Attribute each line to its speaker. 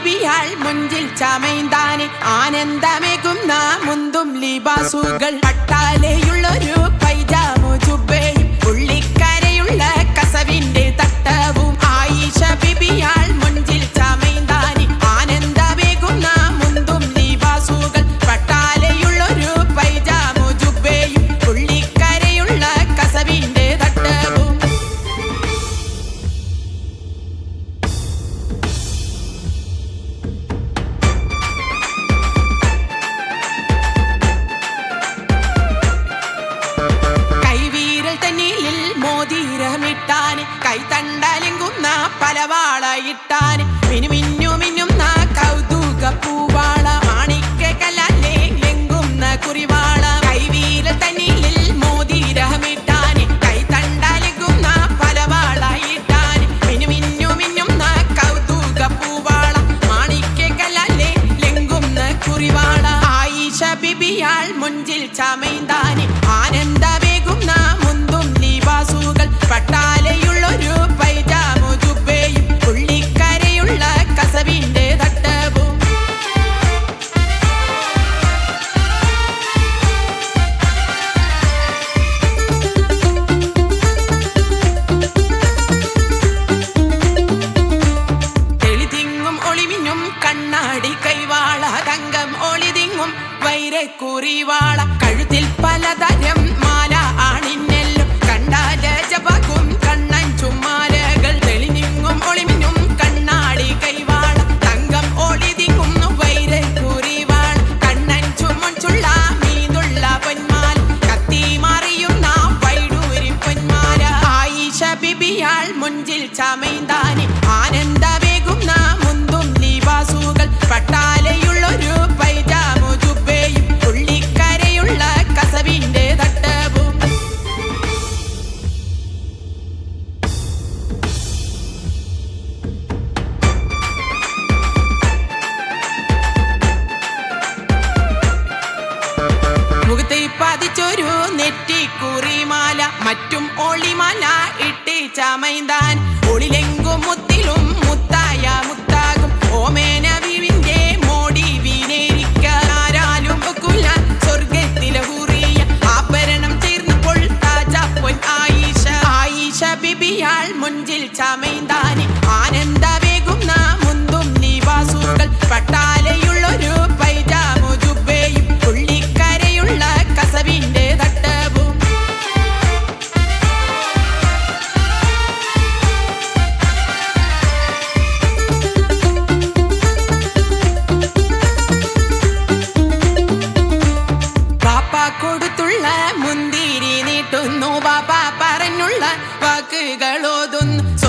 Speaker 1: ബിബിയാൾ മുഞ്ചിൽ ചമൈന്താനെ ആനന്ദമേകുന്ന മുന്തും ലിബാസുകൾ പട്ടാലയുള്ളൊരു പൈജാമു ജുബയും ഉള്ളിക്കരയുള്ള കസവിന്റെ തട്ടവും ആയിഷ ബിബിയാൾ മുഞ്ചിൽ ചമൈന്താനെ ആനന്ദമേകുന്ന മുന്തും ലിബാസുകൾ പട്ടാലയുള്ളൊരു പൈജാമു ജുബയും ഉള്ളിക്കരയുള്ള കസവിന്റെ തട്ടവും മോതിരമിട്ടാന് കൈത്തണ്ടലിങ്കുന്ന പലവാള ഇട്ടാന് മിനുമിന്നുമിന്നുന്ന കൗതുക പൂവാള മാണിക്ക കല്ലാലെ ലെങ്കുന്ന കുറിവാള കൈവീര തന്നിൽ മോതിരമിട്ടാന് കൈത്തണ്ടലിങ്കുന്ന പലവാള ഇട്ടാന് മിനുമിന്നുമിന്നുന്ന കൗതുക പൂവാള മാണിക്ക കല്ലാലെ ലെങ്കുന്ന കുറിവാള ആയിഷ ബിബിയാൾ മുഞ്ചിൽ ചമൈന്താന് ആനന്ദവേകുന്ന മുന്തും ലിബാസുകൾ പട്ടാലയുള്ളൊരു പൈജാമു ജുബയും ഉള്ളിക്കരയുള്ള കസവിന്റെ തട്ടവും തെളിതിങ്ങും ഒളിമിനും കണ്ണാടി കൈവാള തങ്കം ഒളിതിങ്ങും വൈരക്കുറിവാള കഴുത്തിൽ പലതരം മാല ആണിന്നെല്ലും കണ്ടാല ജപകും കണ്ണൻ ചുമ്മാലകൾ തെളിഞ്ഞും ഒളിമിനും കണ്ണാടി കൈവാള തങ്കം ഒളിതിങ്ങും വൈരക്കുറിവാള കണ്ണൻ ചുമച്ചുള്ള മീനുള്ള പൊന്മാല കത്തി മറിയുന്ന വൈഡൂരി പൊന്മാല ആയിഷ ബിബിയാൾ മുഞ്ചിൽ ചമൈന്താനെ ആനന്ദവേകുന്ന മുന്തും ലിബാസുകൾ പട്ടാലയുള്ളൊരു പൈജാമു ജുബയും ഉള്ളിക്കരയുള്ള കസവിന്റെ തട്ടവും മുഖത്തെ പതിച്ചൊരു നെറ്റിക്കുറിമാല മറ്റും ഒളിമാല ഇട്ടി ചമൈന്താൻ ഒളിലെങ്കും മുത്തിലും മുത്തായ മുത്താകും ഓമേന വിവിന്റെ മോടി വീനേരിക്കാരാലും ഒക്കുല സ്വർഗത്തിലെ ഹുറിയ ആഭരണം ചേർന്നപ്പോൾ താജ പൊൻ ആയിഷ ആയിഷ ബിബിയാൾ മുഞ്ചിൽ ചമൈന്താനെ ആനന്ദവേകുന്ന മുന്തും ലിബാസുകൾ പട്ടാലയുള്ളൊരു പൈജാമു ജുബയും ഉള്ളിക്കരയുള്ള കസവിന്റെ തട്ടവും ബാപ്പ കൊടുത്തുള്ള മുന്തിരി നീട്ടുന്നു ബാപ്പ പറഞ്ഞുള്ള വാക്കുകളോതുന്നു